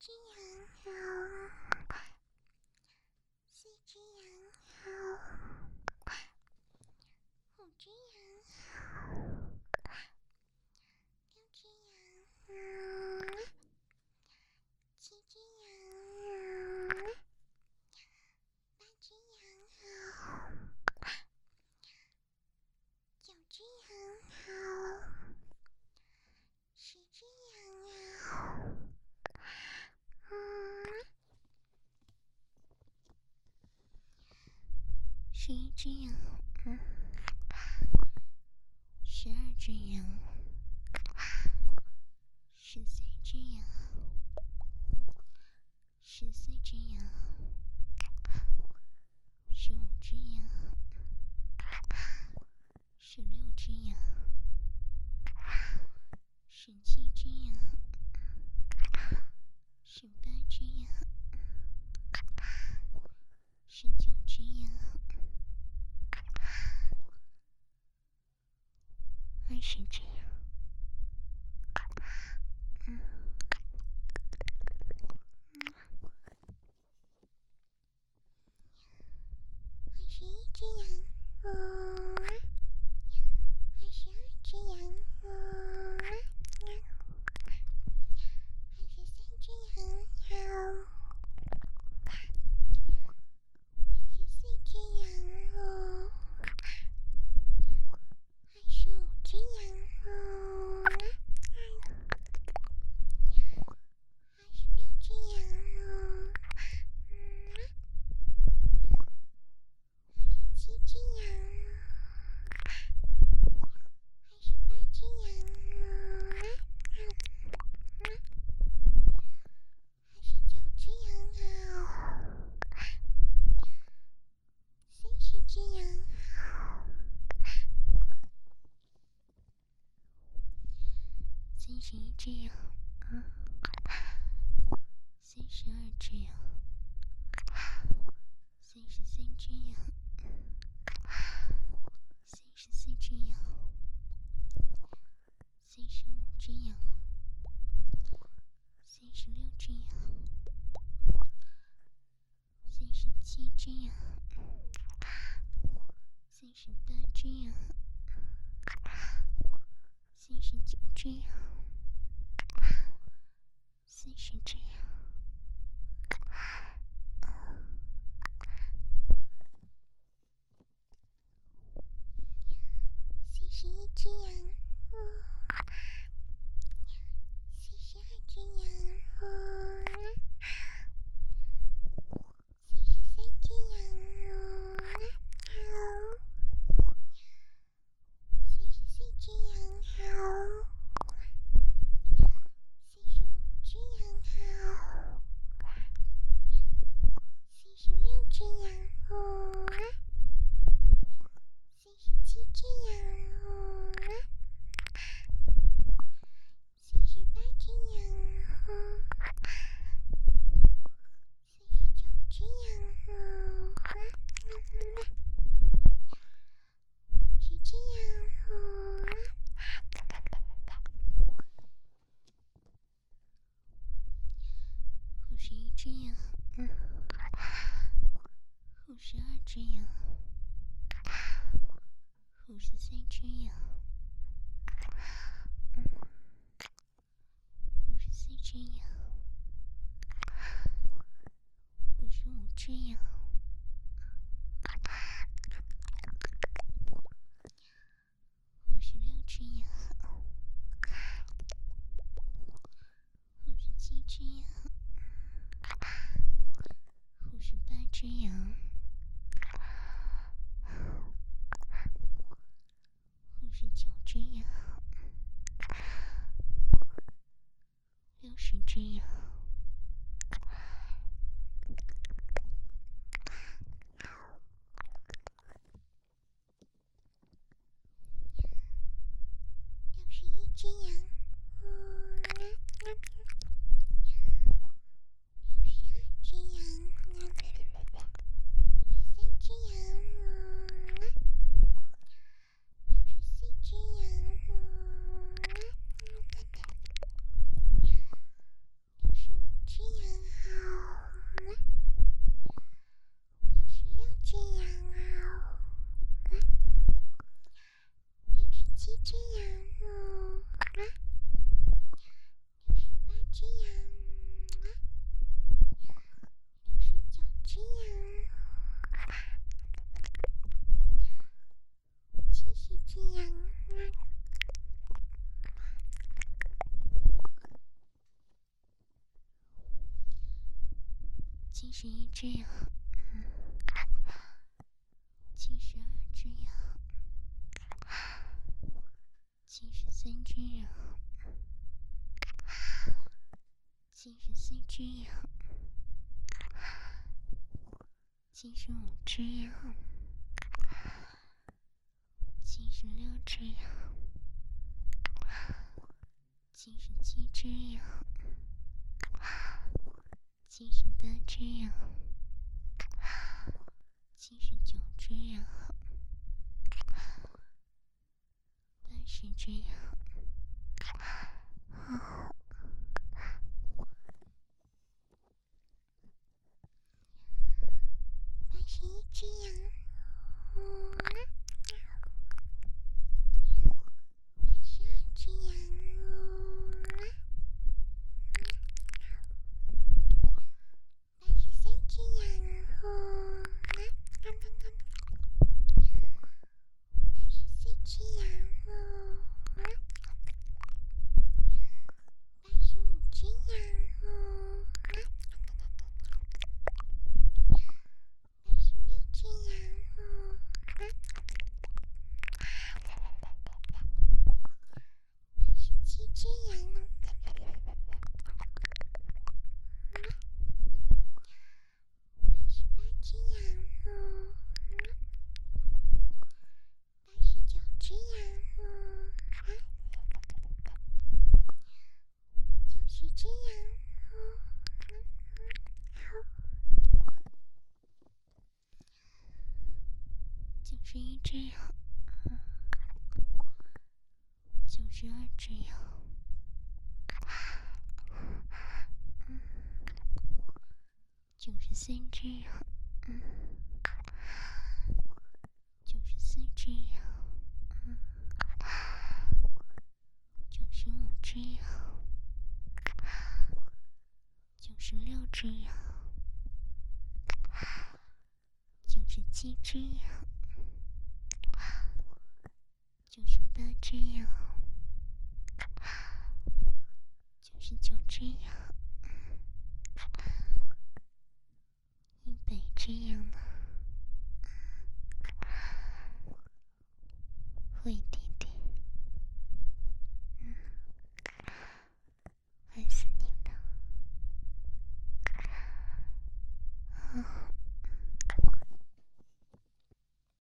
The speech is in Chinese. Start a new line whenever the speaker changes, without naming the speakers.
只羊好，四只羊好，五只羊好，六只羊好，七只羊好，八只羊好，九只羊好，十只羊好，11只羊，12只羊，13只羊，14只羊，15只羊，16只羊，17只羊，18只羊，19只羊，20只羊，21只羊，22只羊，23只羊，24只羊，25只羊，26只羊，27只羊，28只羊，29只羊，30只羊，31只羊，32只羊，33只羊，34只羊，35只羊，36只羊，37只羊，38只羊，39只羊，40只羊，41只羊，42只羊，43只羊，44只羊，45只羊，46只羊，47只羊，48只羊，49只羊，50只羊，51只羊，52只羊，53只羊，54只羊，55只羊，56只羊，57只羊，58只羊，59只羊，60只羊，61只羊，62只羊，63只羊，64只羊
71只羊，72只羊，73只羊，74只羊，75只羊，76只羊，77只羊，78只羊，79只羊，80只羊
81只羊，82只羊，83只羊，84只羊，85只羊，86只羊，87只羊，88只羊，89只羊，90只羊
，91只羊，92只羊，93只羊，94只羊，95只羊，96只羊，97只羊，98只羊，99只羊，100只羊了。